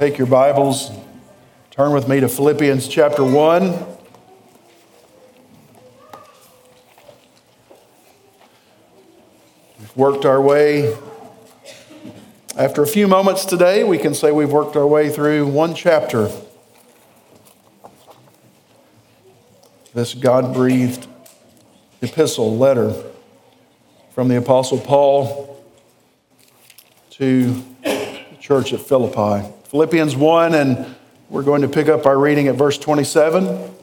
take your Bibles, turn with me to Philippians chapter 1. We've worked our way, after a few moments today, we can say we've worked our way through one chapter. This God-breathed epistle, letter from the Apostle Paul to the church at Philippi. Philippians 1, and we're going to pick up our reading at verse 27.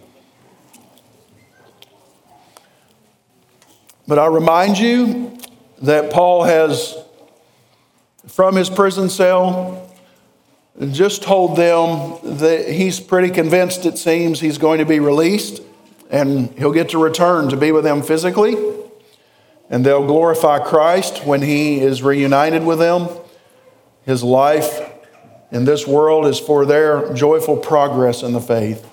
But I remind you that Paul has, from his prison cell, just told them that he's pretty convinced, it seems, he's going to be released and he'll get to return to be with them physically. And they'll glorify Christ when he is reunited with them. His life in this world is for their joyful progress in the faith.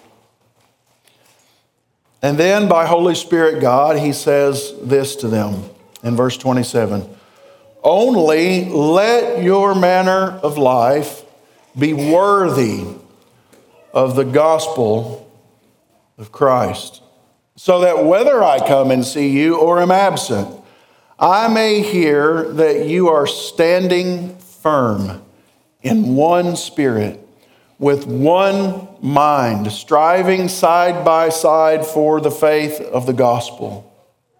And then by Holy Spirit God, he says this to them in verse 27. Only let your manner of life be worthy of the gospel of Christ, so that whether I come and see you or am absent, I may hear that you are standing firm in one spirit, with one mind, striving side by side for the faith of the gospel,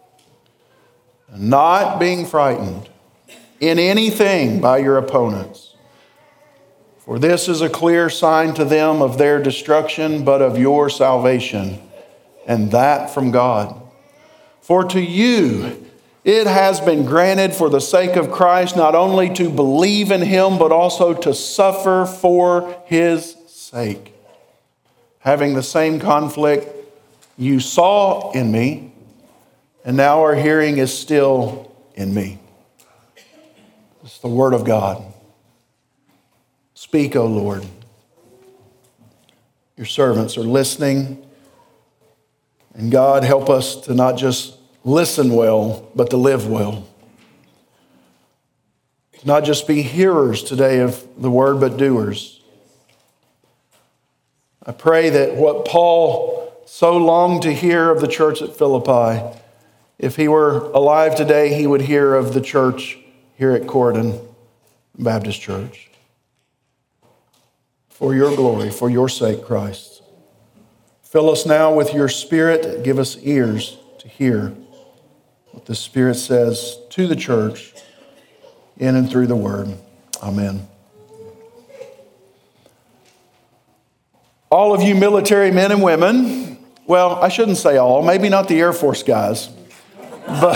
not being frightened in anything by your opponents. For this is a clear sign to them of their destruction, but of your salvation, and that from God. For to you it has been granted for the sake of Christ not only to believe in him, but also to suffer for his sake, having the same conflict you saw in me, and now are hearing is still in me. It's the word of God. Speak, O Lord. Your servants are listening. And God, help us to not just listen well, but to live well. To not just be hearers today of the word, but doers. I pray that what Paul so longed to hear of the church at Philippi, if he were alive today, he would hear of the church here at Corydon Baptist Church. For your glory, for your sake, Christ. Fill us now with your Spirit. Give us ears to hear what the Spirit says to the church in and through the word. Amen. All of you military men and women, well, I shouldn't say all, maybe not the Air Force guys, but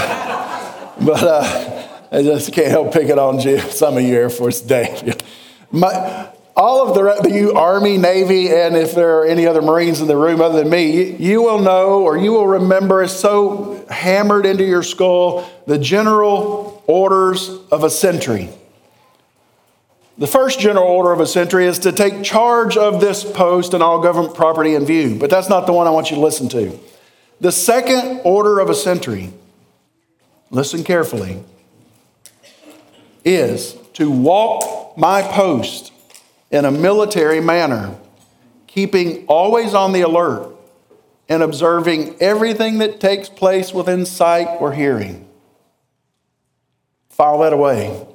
I just can't help picking on some of you Air Force Dave. All of you Army, Navy, and if there are any other Marines in the room other than me, you will know or you will remember, it's so hammered into your skull, the general orders of a sentry. The first general order of a sentry is to take charge of this post and all government property in view, but that's not the one I want you to listen to. The second order of a sentry, listen carefully, is to walk my post in a military manner, keeping always on the alert and observing everything that takes place within sight or hearing. File that away.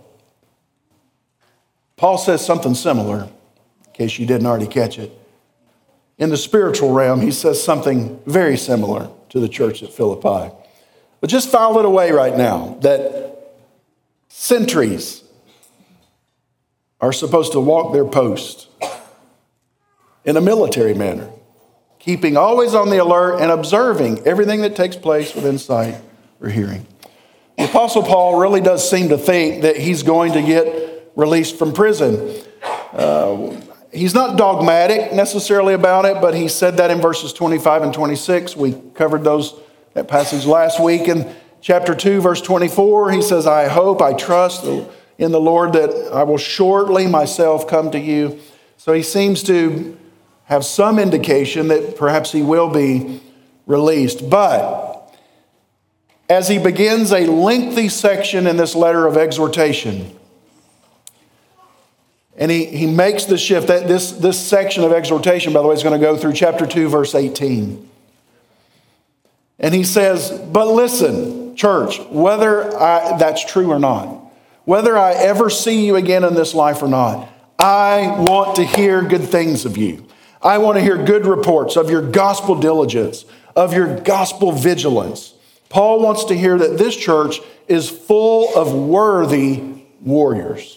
Paul says something similar, in case you didn't already catch it. In the spiritual realm, he says something very similar to the church at Philippi. But just file it away right now, that sentries are supposed to walk their post in a military manner, keeping always on the alert and observing everything that takes place within sight or hearing. The Apostle Paul really does seem to think that he's going to get released from prison. He's not dogmatic necessarily about it, but he said that in verses 25 and 26. We covered that passage last week. In chapter 2, verse 24, he says, I hope, I trust in the Lord that I will shortly myself come to you. So he seems to have some indication that perhaps he will be released. But as he begins a lengthy section in this letter of exhortation, And he makes the shift. That this section of exhortation, by the way, is going to go through chapter 2, verse 18. And he says, but listen, church, whether that's true or not, whether I ever see you again in this life or not, I want to hear good things of you. I want to hear good reports of your gospel diligence, of your gospel vigilance. Paul wants to hear that this church is full of worthy warriors.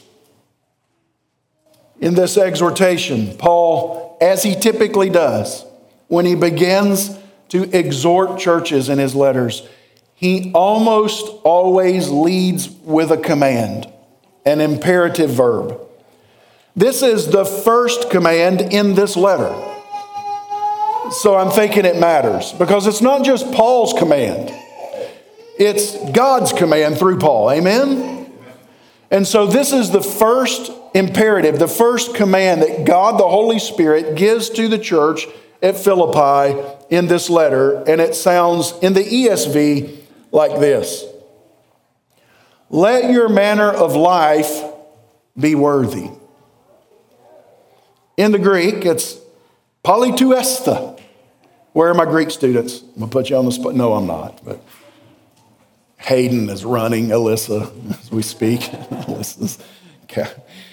In this exhortation, Paul, as he typically does, when he begins to exhort churches in his letters, he almost always leads with a command, an imperative verb. This is the first command in this letter. So I'm thinking it matters because it's not just Paul's command. It's God's command through Paul. Amen? And so this is the first imperative, the first command that God, the Holy Spirit, gives to the church at Philippi in this letter. And it sounds in the ESV like this. Let your manner of life be worthy. In the Greek, it's polytuesta. Where are my Greek students? I'm going to put you on the spot. No, I'm not. But Hayden is running Alyssa as we speak. Alyssa's okay.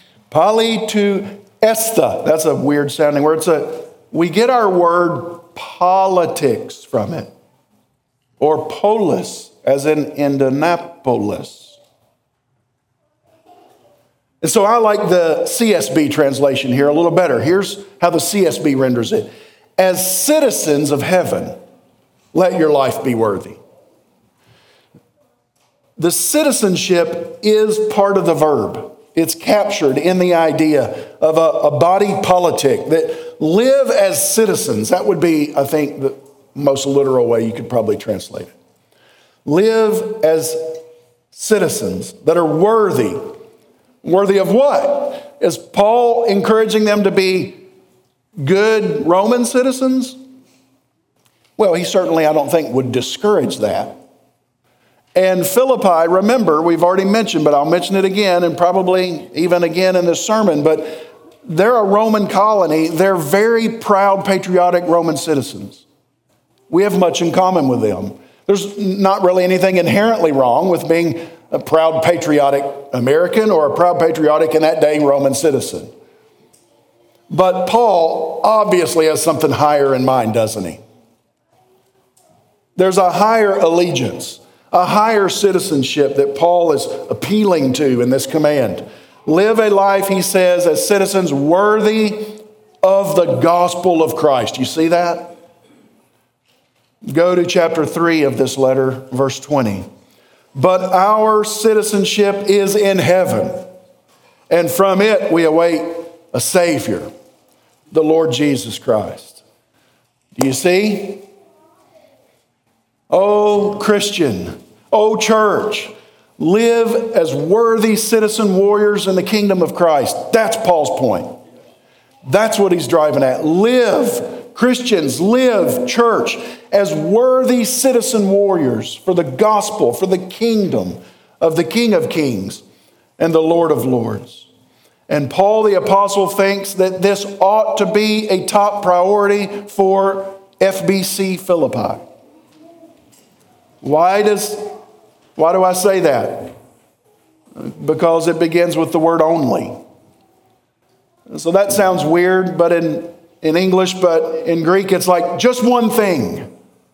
Polytuesta. That's a weird sounding word. We get our word politics from it. Or polis, as in Indianapolis. And so I like the CSB translation here a little better. Here's how the CSB renders it. As citizens of heaven, let your life be worthy. The citizenship is part of the verb. It's captured in the idea of a body politic that live as citizens. That would be, I think, the most literal way you could probably translate it. Live as citizens that are worthy. Worthy of what? Is Paul encouraging them to be good Roman citizens? Well, he certainly, I don't think, would discourage that. And Philippi, remember, we've already mentioned, but I'll mention it again and probably even again in this sermon, but they're a Roman colony. They're very proud, patriotic Roman citizens. We have much in common with them. There's not really anything inherently wrong with being a proud, patriotic American or a proud, patriotic, in that day, Roman citizen. But Paul obviously has something higher in mind, doesn't he? There's a higher allegiance, a higher citizenship that Paul is appealing to in this command. Live a life, he says, as citizens worthy of the gospel of Christ. You see that? Go to chapter 3 of this letter, verse 20. But our citizenship is in heaven, and from it we await a Savior, the Lord Jesus Christ. Do you see? Oh, Christian, oh, church, live as worthy citizen warriors in the kingdom of Christ. That's Paul's point. That's what he's driving at. Live, Christians, live, church, as worthy citizen warriors for the gospel, for the kingdom of the King of Kings and the Lord of Lords. And Paul the Apostle thinks that this ought to be a top priority for FBC Philippi. Why do I say that? Because it begins with the word only. So that sounds weird, but in English, but in Greek, it's like just one thing.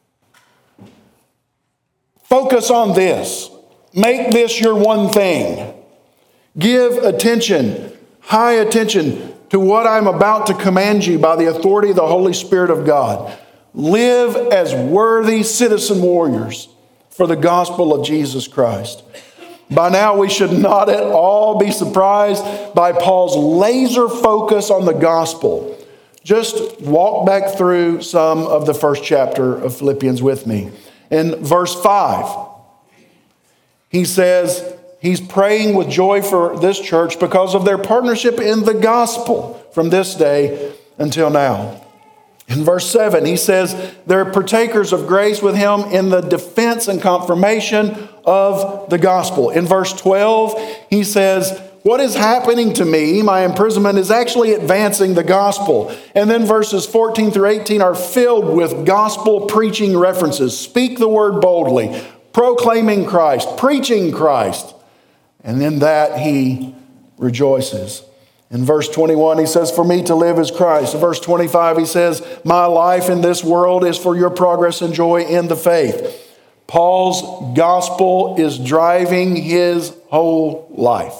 Focus on this. Make this your one thing. Give attention, high attention to what I'm about to command you by the authority of the Holy Spirit of God. Live as worthy citizen warriors for the gospel of Jesus Christ. By now, we should not at all be surprised by Paul's laser focus on the gospel. Just walk back through some of the first chapter of Philippians with me. In verse 5, he says he's praying with joy for this church because of their partnership in the gospel from this day until now. In verse 7, he says they're partakers of grace with him in the defense and confirmation of the gospel. In verse 12, he says, what is happening to me, my imprisonment, is actually advancing the gospel. And then verses 14 through 18 are filled with gospel preaching references. Speak the word boldly, proclaiming Christ, preaching Christ. And in that he rejoices. In verse 21, he says, for me to live is Christ. In verse 25, he says, my life in this world is for your progress and joy in the faith. Paul's gospel is driving his whole life.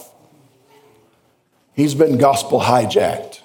He's been gospel hijacked.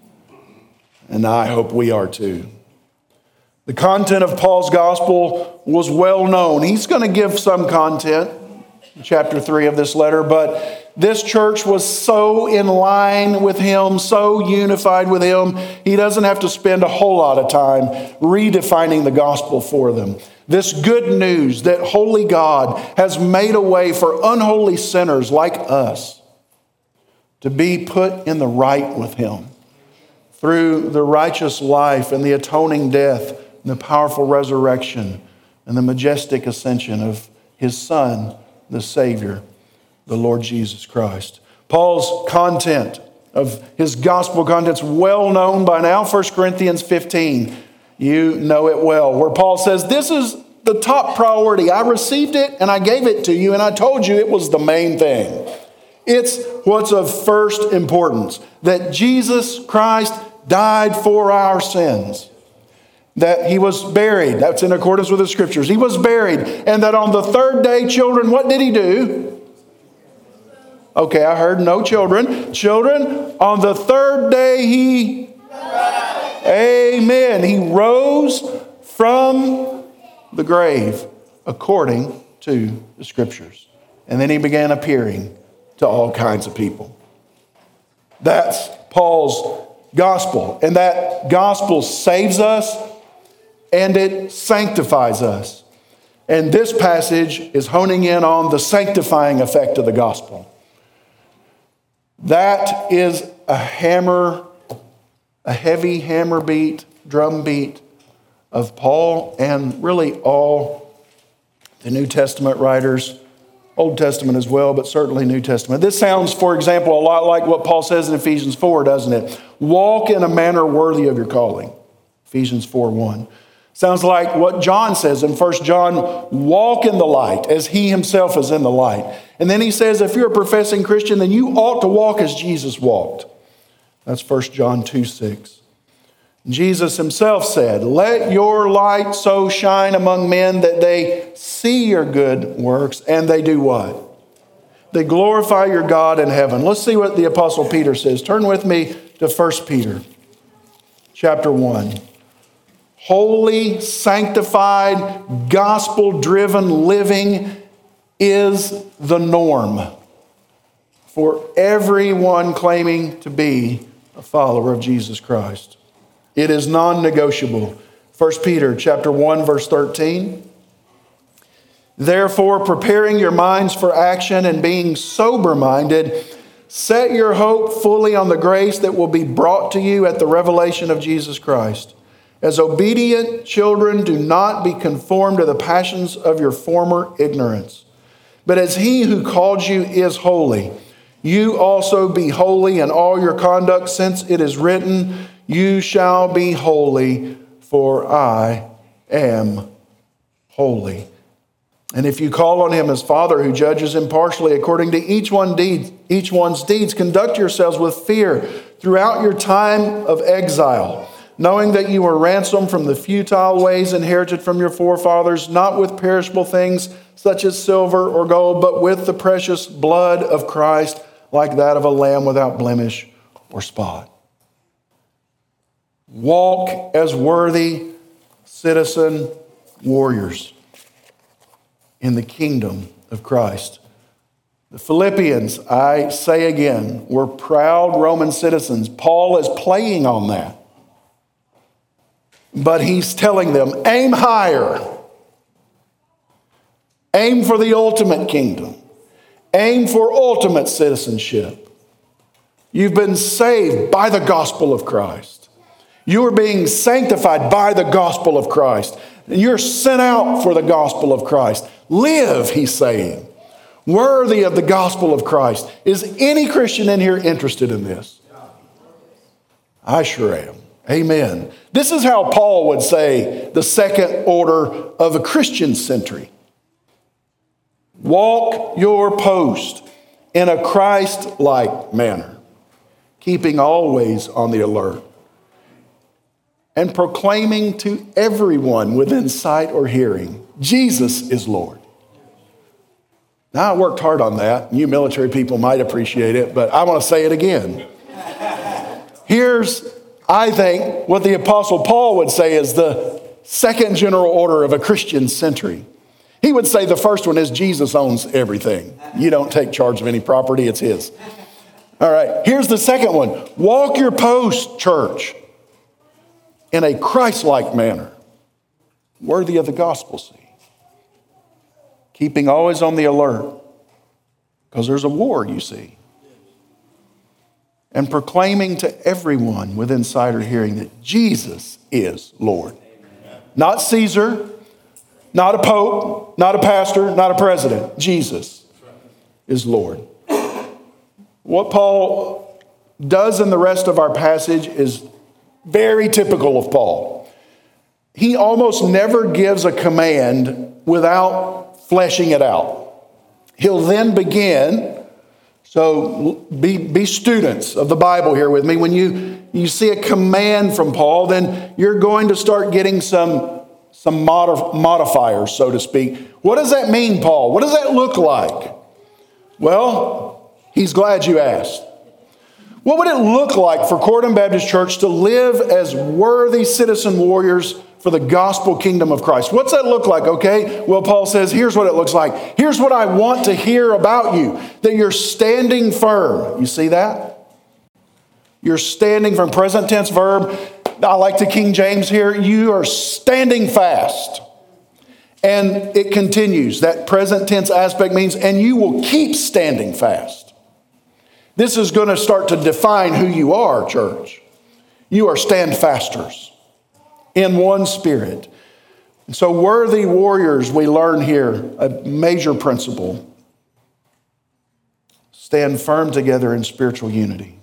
And I hope we are too. The content of Paul's gospel was well known. He's going to give some content in chapter 3 of this letter, but this church was so in line with him, so unified with him, he doesn't have to spend a whole lot of time redefining the gospel for them. This good news that holy God has made a way for unholy sinners like us to be put in the right with him through the righteous life and the atoning death and the powerful resurrection and the majestic ascension of his Son, the Savior, the Lord Jesus Christ. Paul's content of his gospel content's well known by now. 1 Corinthians 15, you know it well, where Paul says, this is the top priority. I received it and I gave it to you and I told you it was the main thing. It's what's of first importance, that Jesus Christ died for our sins, that he was buried. That's in accordance with the scriptures. He was buried, and that on the third day, children, what did he do? Okay, I heard no children. Children, on the third day he Amen. He rose from the grave according to the scriptures. And then he began appearing to all kinds of people. That's Paul's gospel. And that gospel saves us and it sanctifies us. And this passage is honing in on the sanctifying effect of the gospel. That is a heavy hammer beat, drum beat of Paul and really all the New Testament writers, Old Testament as well, but certainly New Testament. This sounds, for example, a lot like what Paul says in Ephesians 4, doesn't it? Walk in a manner worthy of your calling. Ephesians 4:1. Sounds like what John says in 1 John, walk in the light as he himself is in the light. And then he says, if you're a professing Christian, then you ought to walk as Jesus walked. That's 1 John 2:6. Jesus himself said, let your light so shine among men that they see your good works and they do what? They glorify your God in heaven. Let's see what the Apostle Peter says. Turn with me to 1 Peter chapter 1. Holy, sanctified, gospel-driven living is the norm for everyone claiming to be a follower of Jesus Christ. It is non-negotiable. 1 Peter chapter 1, verse 13. Therefore, preparing your minds for action and being sober-minded, set your hope fully on the grace that will be brought to you at the revelation of Jesus Christ. As obedient children, do not be conformed to the passions of your former ignorance. But as he who called you is holy, you also be holy in all your conduct, since it is written, you shall be holy, for I am holy. And if you call on him as Father who judges impartially according to each one's deeds, conduct yourselves with fear throughout your time of exile, knowing that you were ransomed from the futile ways inherited from your forefathers, not with perishable things such as silver or gold, but with the precious blood of Christ, like that of a lamb without blemish or spot. Walk as worthy citizen warriors in the kingdom of Christ. The Philippians, I say again, were proud Roman citizens. Paul is playing on that. But he's telling them, aim higher. Aim for the ultimate kingdom. Aim for ultimate citizenship. You've been saved by the gospel of Christ. You are being sanctified by the gospel of Christ. And you're sent out for the gospel of Christ. Live, he's saying. worthy of the gospel of Christ. Is any Christian in here interested in this? I sure am. Amen. This is how Paul would say the second order of a Christian century. Walk your post in a Christ-like manner, keeping always on the alert, and proclaiming to everyone within sight or hearing, Jesus is Lord. Now, I worked hard on that. You military people might appreciate it, but I want to say it again. Here's, I think, what the Apostle Paul would say is the second general order of a Christian century. He would say the first one is Jesus owns everything. You don't take charge of any property, it's his. All right, here's the second one. Walk your post, church, in a Christ-like manner, worthy of the gospel, see. Keeping always on the alert, because there's a war, you see. And proclaiming to everyone within sight or hearing that Jesus is Lord. Not Caesar, not a pope, not a pastor, not a president. Jesus is Lord. What Paul does in the rest of our passage is very typical of Paul. He almost never gives a command without fleshing it out. He'll then begin, so be students of the Bible here with me. When you see a command from Paul, then you're going to start getting some modifiers, so to speak. What does that mean, Paul? What does that look like? Well, he's glad you asked. What would it look like for Corydon Baptist Church to live as worthy citizen warriors for the gospel kingdom of Christ? What's that look like, okay? Well, Paul says, here's what it looks like. Here's what I want to hear about you, that you're standing firm. You see that? You're standing firm. Present tense verb. I like the King James here. You are standing fast. And it continues. That present tense aspect means, and you will keep standing fast. This is going to start to define who you are, church. You are standfasters in one spirit. And so worthy warriors, we learn here a major principle. Stand firm together in spiritual unity.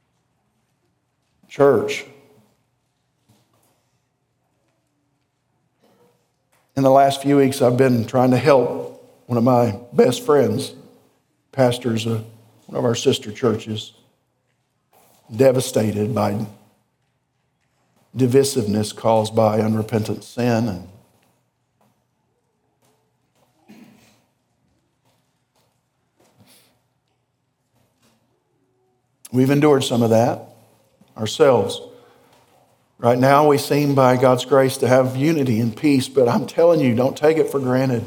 Church, in the last few weeks, I've been trying to help one of my best friends, pastors of one of our sister churches, devastated by divisiveness caused by unrepentant sin. And we've endured some of that ourselves. Right now, we seem, by God's grace, to have unity and peace, but I'm telling you, don't take it for granted.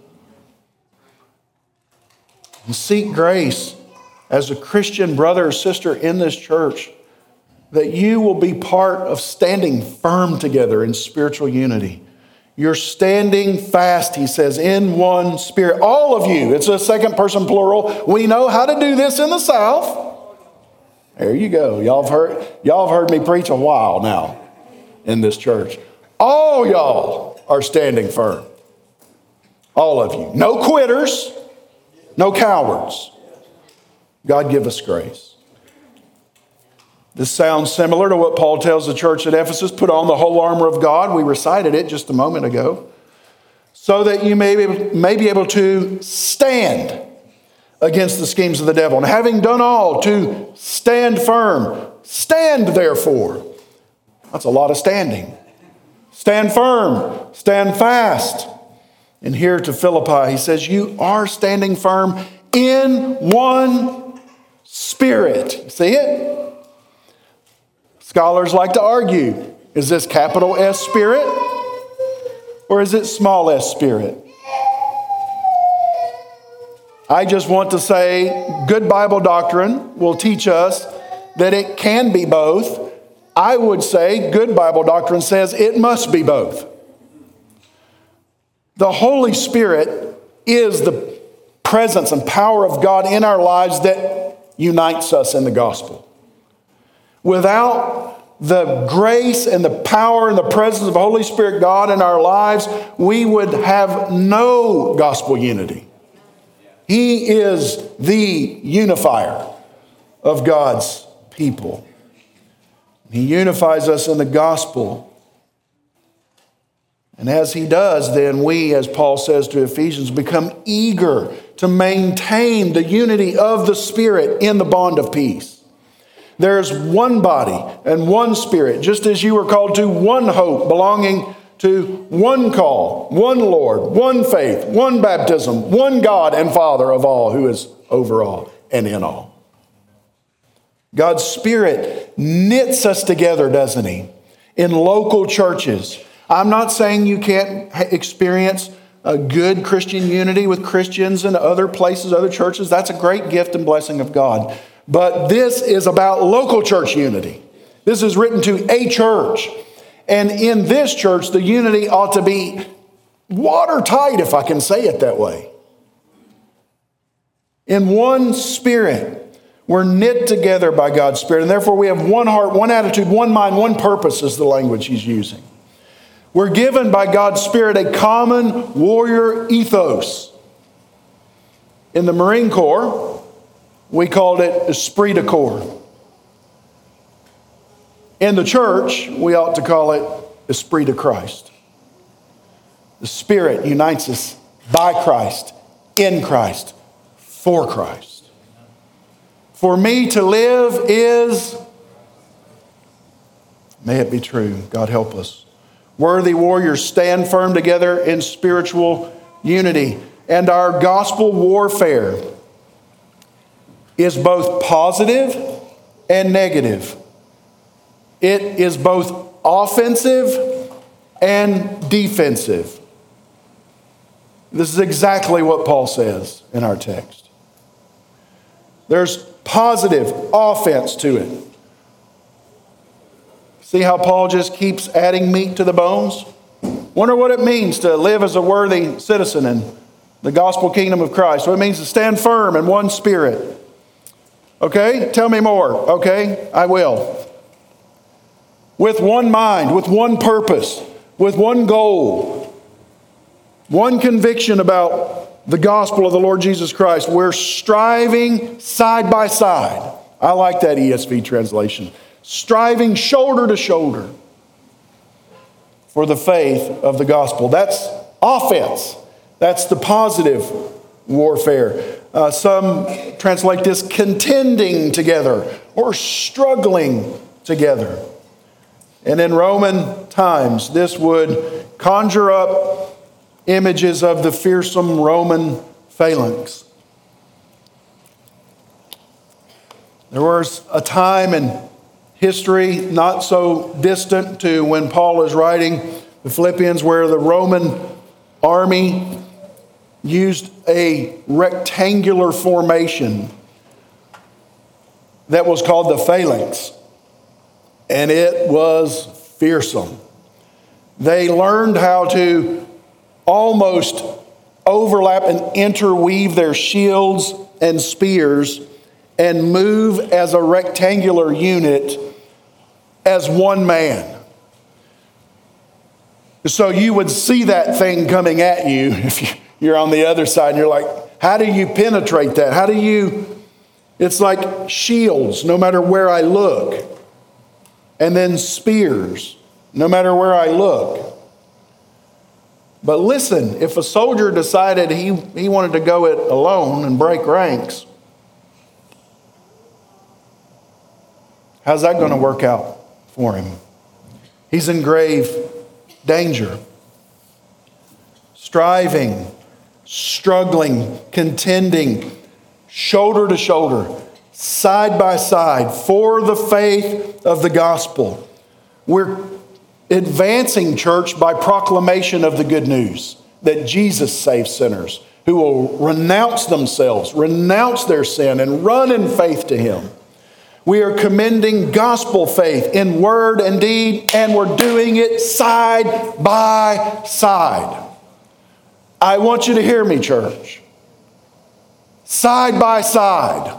And seek grace as a Christian brother or sister in this church, that you will be part of standing firm together in spiritual unity. You're standing fast, he says, in one spirit. All of you, it's a second person plural. We know how to do this in the South. There you go. Y'all have heard me preach a while now in this church. All y'all are standing firm. All of you. No quitters, no cowards. God give us grace. This sounds similar to what Paul tells the church at Ephesus. Put on the whole armor of God. We recited it just a moment ago. So that you may be able to stand against the schemes of the devil. And having done all, to stand firm. Stand therefore. That's a lot of standing. Stand firm. Stand fast. And here to Philippi, he says, you are standing firm in one spirit. See it? Scholars like to argue, is this capital S spirit or is it small s spirit? I just want to say good Bible doctrine will teach us that it can be both. I would say good Bible doctrine says it must be both. The Holy Spirit is the presence and power of God in our lives that unites us in the gospel. Without the grace and the power and the presence of the Holy Spirit God in our lives, we would have no gospel unity. He is the unifier of God's people. He unifies us in the gospel. And as he does, then we, as Paul says to Ephesians, become eager to maintain the unity of the Spirit in the bond of peace. There's one body and one Spirit, just as you were called to one hope, belonging to one call, one Lord, one faith, one baptism, one God and Father of all, who is over all and in all. God's Spirit knits us together, doesn't he? In local churches. I'm not saying you can't experience a good Christian unity with Christians in other places, other churches. That's a great gift and blessing of God. But this is about local church unity. This is written to a church. And in this church, the unity ought to be watertight, if I can say it that way. In one Spirit. We're knit together by God's Spirit. And therefore we have one heart, one attitude, one mind, one purpose is the language he's using. We're given by God's Spirit a common warrior ethos. In the Marine Corps, we called it esprit de corps. In the church, we ought to call it esprit de Christ. The Spirit unites us by Christ, in Christ, for Christ. For me to live is, may it be true, God help us. Worthy warriors stand firm together in spiritual unity. And our gospel warfare is both positive and negative. It is both offensive and defensive. This is exactly what Paul says in our text. There's positive offense to it. See how Paul just keeps adding meat to the bones? Wonder what it means to live as a worthy citizen in the gospel kingdom of Christ. What it means to stand firm in one Spirit. Okay, tell me more. Okay, I will. With one mind, with one purpose, with one goal, one conviction about the gospel of the Lord Jesus Christ. We're striving side by side. I like that ESV translation. Striving shoulder to shoulder for the faith of the gospel. That's offense. That's the positive warfare. Some translate this contending together or struggling together. And in Roman times, this would conjure up images of the fearsome Roman phalanx. There was a time in history not so distant to when Paul is writing the Philippians where the Roman army used a rectangular formation that was called the phalanx. And it was fearsome. They learned how to almost overlap and interweave their shields and spears and move as a rectangular unit as one man. So you would see that thing coming at you if you're on the other side and you're like, how do you penetrate that? It's like shields no matter where I look. And then spears no matter where I look. But listen, if a soldier decided he wanted to go it alone and break ranks, how's that going to work out for him? He's in grave danger. Striving, struggling, contending, shoulder to shoulder, side by side for the faith of the gospel. We're advancing, church, by proclamation of the good news that Jesus saves sinners who will renounce themselves, renounce their sin, and run in faith to him. We are commending gospel faith in word and deed, and we're doing it side by side. I want you to hear me, church. Side by side.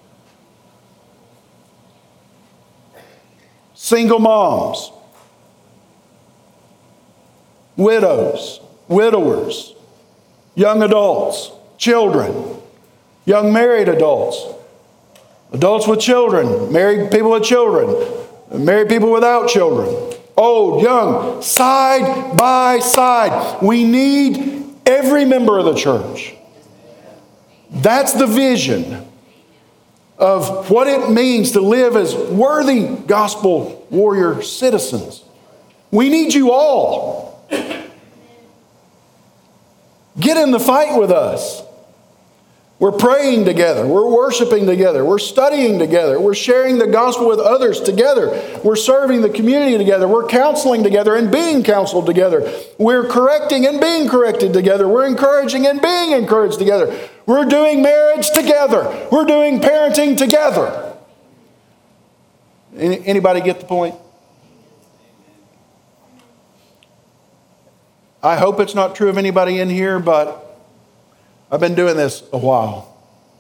Single moms, widows, widowers, young adults, children, young married adults, adults with children, married people with children, married people without children, old, young, side by side. We need every member of the church. That's the vision of what it means to live as worthy gospel warrior citizens. We need you all. Get in the fight with us. We're praying together. We're worshiping together. We're studying together. We're sharing the gospel with others together. We're serving the community together. We're counseling together and being counseled together. We're correcting and being corrected together. We're encouraging and being encouraged together. We're doing marriage together. We're doing parenting together. Anybody get the point? I hope it's not true of anybody in here, but I've been doing this a while.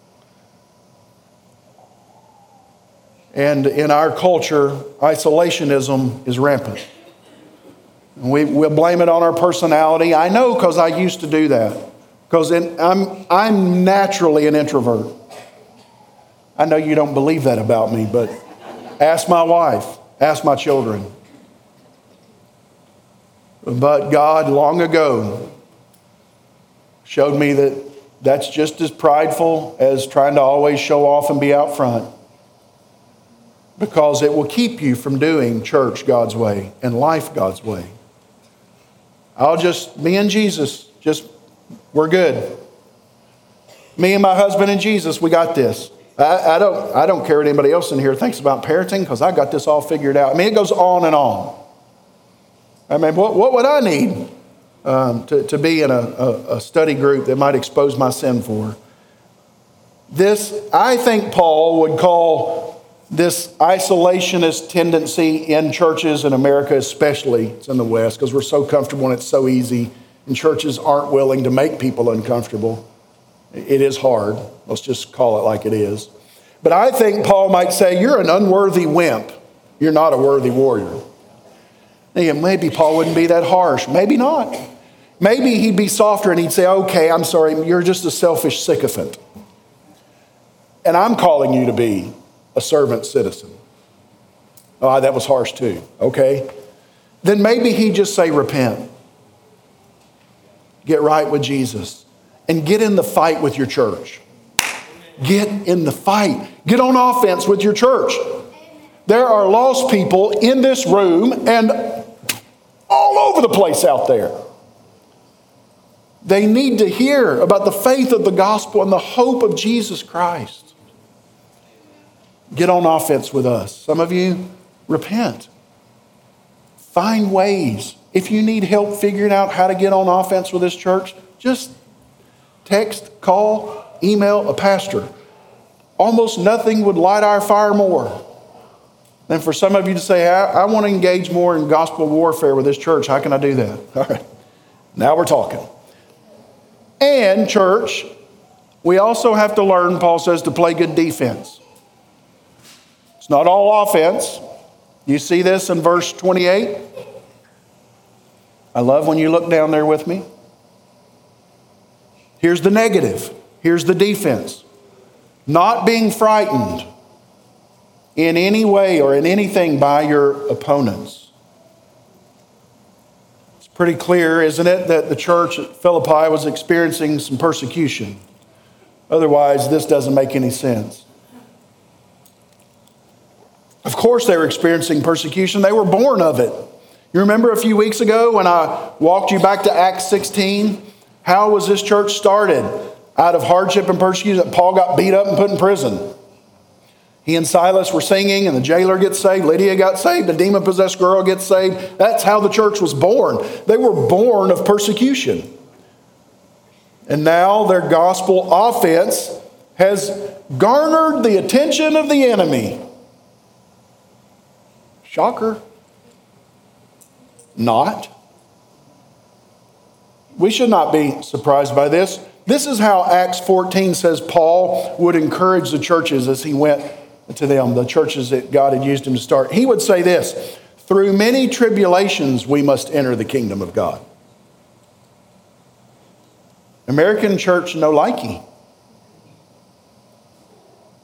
And in our culture, isolationism is rampant. We'll blame it on our personality. I know, because I used to do that. Because I'm naturally an introvert. I know you don't believe that about me, but ask my wife, ask my children. But God, long ago, showed me that that's just as prideful as trying to always show off and be out front. Because it will keep you from doing church God's way and life God's way. Me and Jesus, we're good. Me and my husband and Jesus, we got this. I don't care what anybody else in here thinks about parenting, because I got this all figured out. I mean, it goes on and on. I mean, what would I need to be in a study group that might expose my sin for? This, I think Paul would call this isolationist tendency in churches in America, especially, it's in the West, because we're so comfortable and it's so easy, and churches aren't willing to make people uncomfortable. It is hard. Let's just call it like it is. But I think Paul might say, you're an unworthy wimp. You're not a worthy warrior. And maybe Paul wouldn't be that harsh. Maybe not. Maybe he'd be softer and he'd say, okay, I'm sorry, you're just a selfish sycophant. And I'm calling you to be a servant citizen. Oh, that was harsh too. Okay. Then maybe he'd just say, repent. Get right with Jesus. And get in the fight with your church. Get in the fight. Get on offense with your church. There are lost people in this room and all over the place out there. They need to hear about the faith of the gospel and the hope of Jesus Christ. Get on offense with us. Some of you, repent. Find ways. If you need help figuring out how to get on offense with this church, just text, call, email a pastor. Almost nothing would light our fire more than for some of you to say, I want to engage more in gospel warfare with this church. How can I do that? All right. Now we're talking. And church, we also have to learn, Paul says, to play good defense. It's not all offense. You see this in verse 28? I love when you look down there with me. Here's the negative. Here's the defense. Not being frightened in any way or in anything by your opponents. It's pretty clear, isn't it, that the church at Philippi was experiencing some persecution. Otherwise, this doesn't make any sense. Of course they were experiencing persecution. They were born of it. You remember a few weeks ago when I walked you back to Acts 16? How was this church started? Out of hardship and persecution. Paul got beat up and put in prison. He and Silas were singing and the jailer gets saved. Lydia got saved. The demon-possessed girl gets saved. That's how the church was born. They were born of persecution. And now their gospel offense has garnered the attention of the enemy. Shocker. Not. We should not be surprised by this. This is how Acts 14 says Paul would encourage the churches as he went to them, the churches that God had used him to start. He would say this, through many tribulations we must enter the kingdom of God. American church no likey.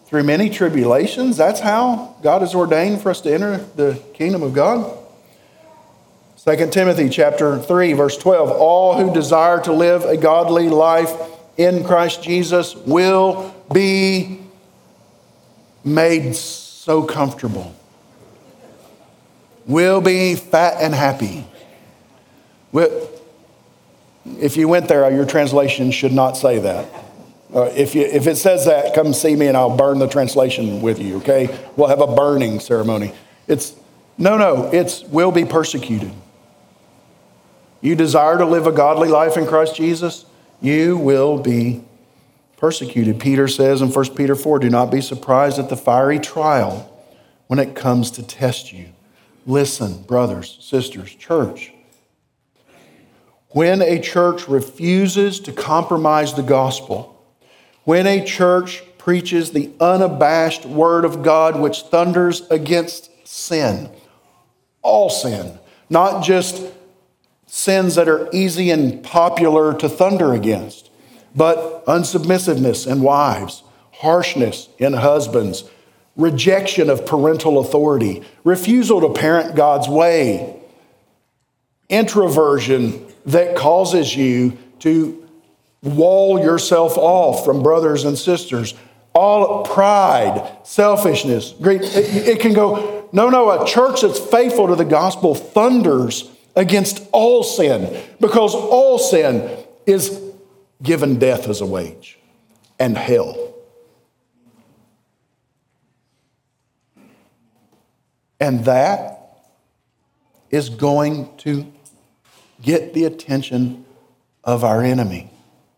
through many tribulations. That's how God has ordained for us to enter the kingdom of God. 2 Timothy chapter 3, verse 12. All who desire to live a godly life in Christ Jesus will be made so comfortable. Will be fat and happy. If you went there, your translation should not say that. If it says that, come see me and I'll burn the translation with you, okay? We'll have a burning ceremony. It's will be persecuted. You desire to live a godly life in Christ Jesus, you will be persecuted. Peter says in 1 Peter 4, do not be surprised at the fiery trial when it comes to test you. Listen, brothers, sisters, church. When a church refuses to compromise the gospel, when a church preaches the unabashed word of God which thunders against sin, all sin, not just sins that are easy and popular to thunder against, but unsubmissiveness in wives, harshness in husbands, rejection of parental authority, refusal to parent God's way, introversion that causes you to wall yourself off from brothers and sisters, all pride, selfishness, greed. It can go, a church that's faithful to the gospel thunders against all sin, because all sin is given death as a wage and hell. And that is going to get the attention of our enemy.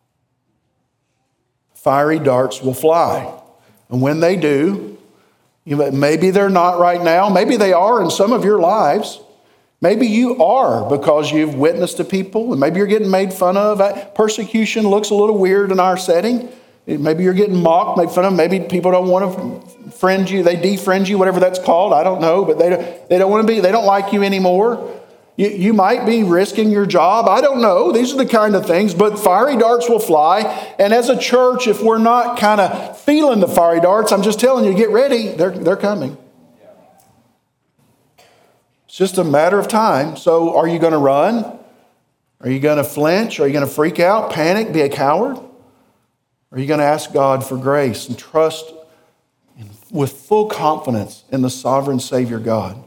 Fiery darts will fly. And when they do, maybe they're not right now. Maybe they are in some of your lives. Maybe you are, because you've witnessed to people, and maybe you're getting made fun of. Persecution looks a little weird in our setting. Maybe you're getting mocked, made fun of. Maybe people don't want to friend you. They defriend you, whatever that's called. I don't know, but they don't want to be. They don't like you anymore. You might be risking your job. I don't know. These are the kind of things, but fiery darts will fly. And as a church, if we're not kind of feeling the fiery darts, I'm just telling you, get ready. They're coming. It's just a matter of time. So are you going to run? Are you going to flinch? Are you going to freak out, panic, be a coward? Are you going to ask God for grace and trust with full confidence in the sovereign Savior God?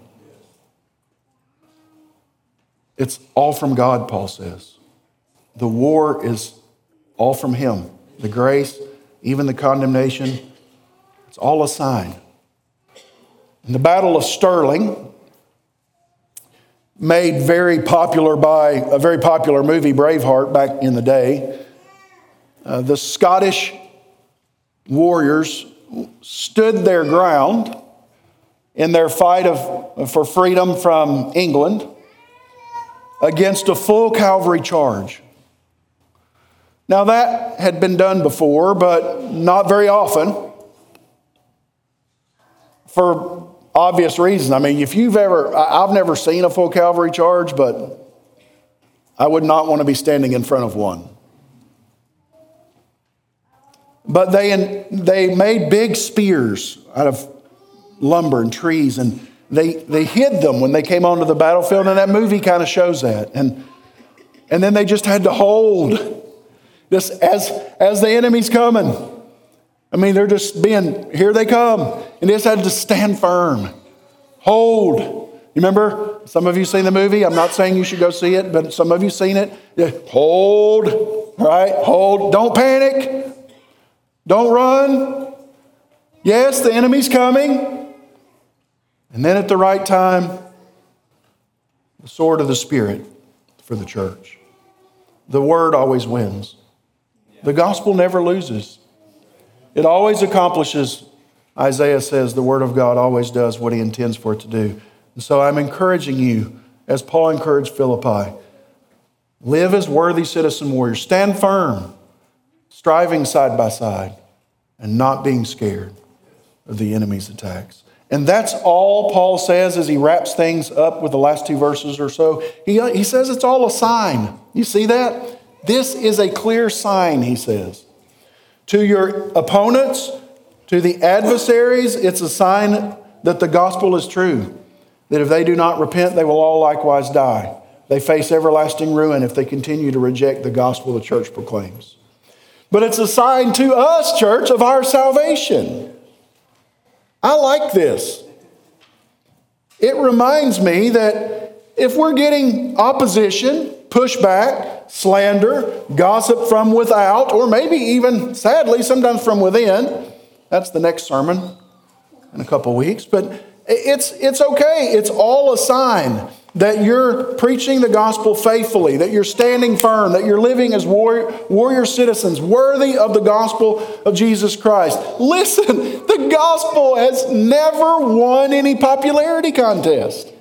It's all from God, Paul says. The war is all from Him. The grace, even the condemnation, it's all a sign. In the Battle of Stirling, made very popular by a very popular movie, Braveheart, back in the day, the Scottish warriors stood their ground in their fight for freedom from England against a full cavalry charge. Now that had been done before, but not very often, for obvious reasons. I mean, I've never seen a full cavalry charge, but I would not want to be standing in front of one. But they made big spears out of lumber and trees, and they hid them when they came onto the battlefield, and that movie kind of shows that. And then they just had to hold this as the enemy's coming. I mean, they're just here they come. And they just had to stand firm. Hold. You remember? Some of you seen the movie. I'm not saying you should go see it, but some of you seen it. Hold. Right? Hold. Don't panic. Don't run. Yes, the enemy's coming. And then at the right time, the sword of the Spirit for the church. The word always wins. The gospel never loses. It always accomplishes, Isaiah says, the word of God always does what He intends for it to do. And so I'm encouraging you, as Paul encouraged Philippi, live as worthy citizen warriors. Stand firm, striving side by side, and not being scared of the enemy's attacks. And that's all Paul says as he wraps things up with the last two verses or so. He says it's all a sign. You see that? This is a clear sign, he says. To your opponents, To the adversaries, it's a sign that the gospel is true, that if they do not repent, they will all likewise die. They face everlasting ruin if they continue to reject the gospel the church proclaims. But it's a sign to us, church, of our salvation. I like this. It reminds me that if we're getting opposition, pushback, slander, gossip from without, or maybe even, sadly, sometimes from within, that's the next sermon in a couple weeks, but it's okay. It's all a sign that you're preaching the gospel faithfully, that you're standing firm, that you're living as warrior citizens, worthy of the gospel of Jesus Christ. Listen, the gospel has never won any popularity contest.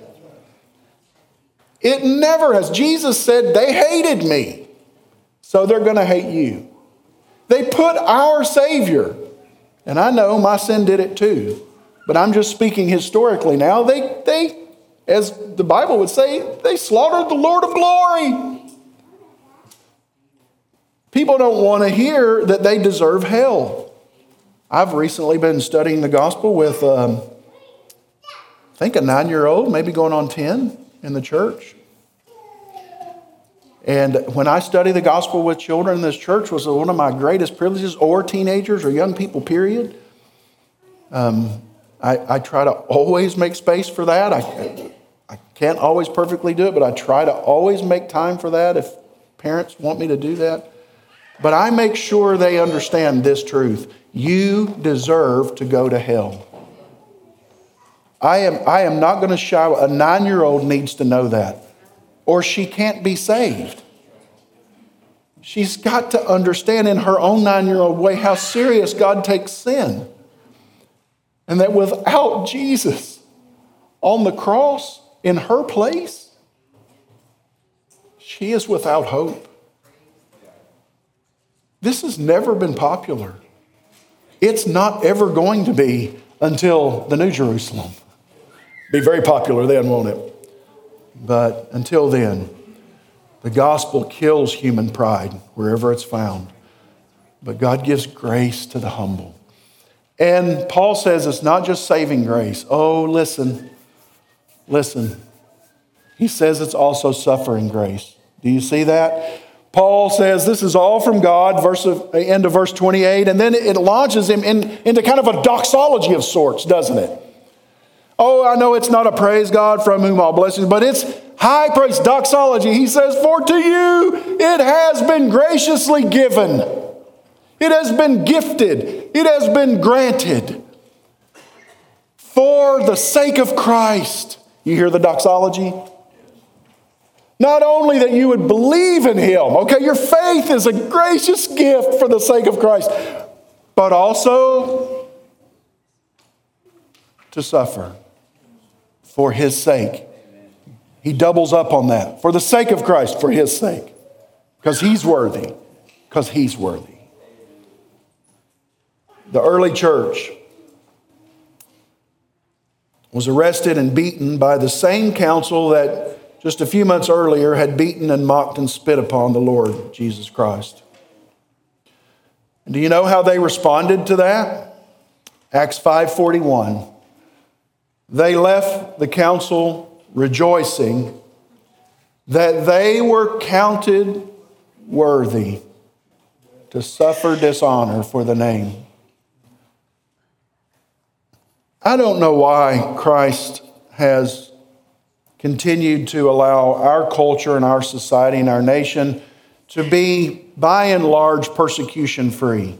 It never has. Jesus said, they hated me, so they're going to hate you. They put our Savior, and I know my sin did it too, but I'm just speaking historically now. They, as the Bible would say, they slaughtered the Lord of glory. People don't want to hear that they deserve hell. I've recently been studying the gospel with, I think, a 9-year-old, maybe going on 10 in the church. And when I study the gospel with children in this church was one of my greatest privileges, or teenagers or young people, period. I try to always make space for that. I can't always perfectly do it, but I try to always make time for that if parents want me to do that. But I make sure they understand this truth. You deserve to go to hell. I am not going to shy. A 9-year-old needs to know that, or she can't be saved. She's got to understand in her own 9-year-old way how serious God takes sin. And that without Jesus on the cross in her place, she is without hope. This has never been popular. It's not ever going to be until the New Jerusalem. Be very popular then, won't it? But until then, the gospel kills human pride wherever it's found. But God gives grace to the humble. And Paul says it's not just saving grace. Oh, listen. He says it's also suffering grace. Do you see that? Paul says this is all from God, end of verse 28, and then it launches him into kind of a doxology of sorts, doesn't it? Oh, I know it's not a praise God from whom all blessings, but it's high praise, doxology. He says, for to you it has been graciously given. It has been gifted. It has been granted for the sake of Christ. You hear the doxology? Not only that you would believe in him, okay, your faith is a gracious gift for the sake of Christ, but also to suffer for his sake. He doubles up on that. For the sake of Christ, for his sake. Because he's worthy. Because he's worthy. The early church was arrested and beaten by the same council that just a few months earlier had beaten and mocked and spit upon the Lord Jesus Christ. And do you know how they responded to that? Acts 5:41. They left the council rejoicing that they were counted worthy to suffer dishonor for the name. I don't know why Christ has continued to allow our culture and our society and our nation to be, by and large, persecution free.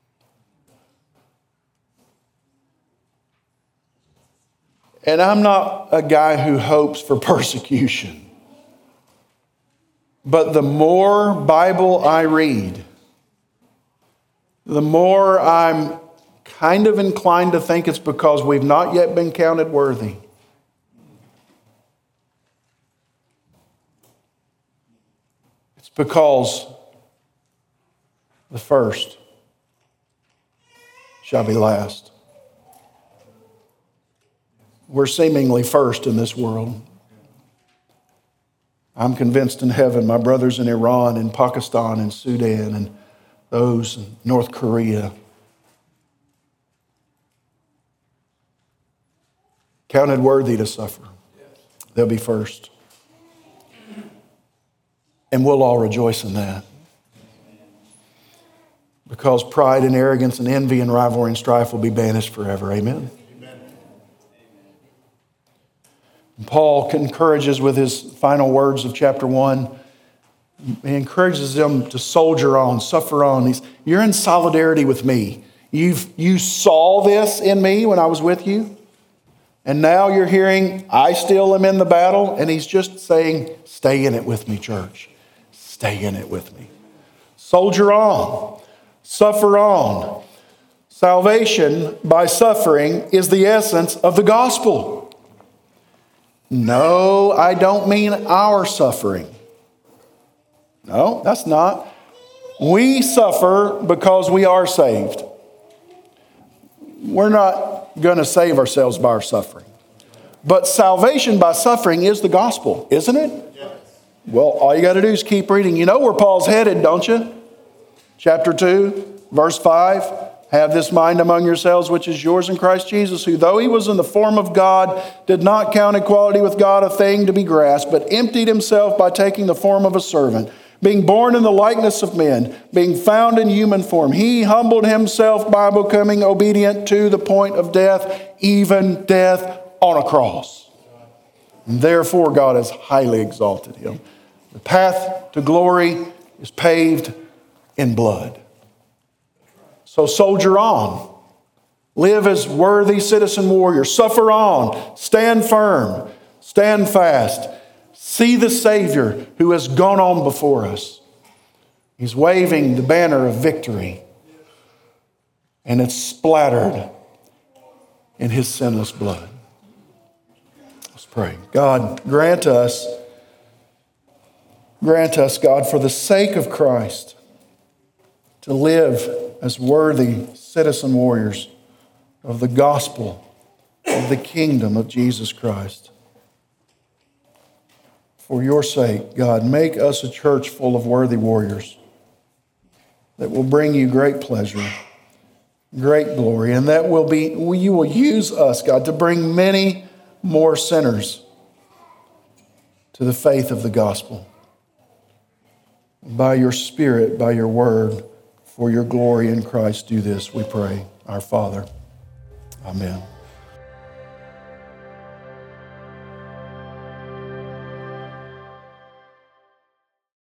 And I'm not a guy who hopes for persecution. But the more Bible I read, the more I'm kind of inclined to think it's because we've not yet been counted worthy. It's because the first shall be last. We're seemingly first in this world. I'm convinced in heaven, my brothers in Iran and Pakistan and Sudan and those in North Korea, counted worthy to suffer. They'll be first. And we'll all rejoice in that. Because pride and arrogance and envy and rivalry and strife will be banished forever. Amen. And Paul encourages with his final words of chapter 1. He encourages them to soldier on, suffer on. You're in solidarity with me. You saw this in me when I was with you. And now you're hearing, I still am in the battle. And he's just saying, stay in it with me, church. Stay in it with me. Soldier on. Suffer on. Salvation by suffering is the essence of the gospel. No, I don't mean our suffering. No, that's not. We suffer because we are saved. We're not going to save ourselves by our suffering. But salvation by suffering is the gospel, isn't it? Yes. Well, all you got to do is keep reading. You know where Paul's headed, don't you? Chapter 2, verse 5. Have this mind among yourselves, which is yours in Christ Jesus, who, though he was in the form of God, did not count equality with God a thing to be grasped, but emptied himself by taking the form of a servant, being born in the likeness of men, being found in human form. He humbled himself by becoming obedient to the point of death, even death on a cross. And therefore, God has highly exalted him. The path to glory is paved in blood. So soldier on. Live as worthy citizen warriors. Suffer on. Stand firm. Stand fast. See the Savior who has gone on before us. He's waving the banner of victory. And it's splattered in his sinless blood. Let's pray. God, grant us, God, for the sake of Christ, to live as worthy citizen warriors of the gospel of the kingdom of Jesus Christ. For your sake, God, make us a church full of worthy warriors that will bring you great pleasure, great glory, and that you will use us, God, to bring many more sinners to the faith of the gospel. By your Spirit, by your word, for your glory in Christ, do this, we pray, our Father. Amen.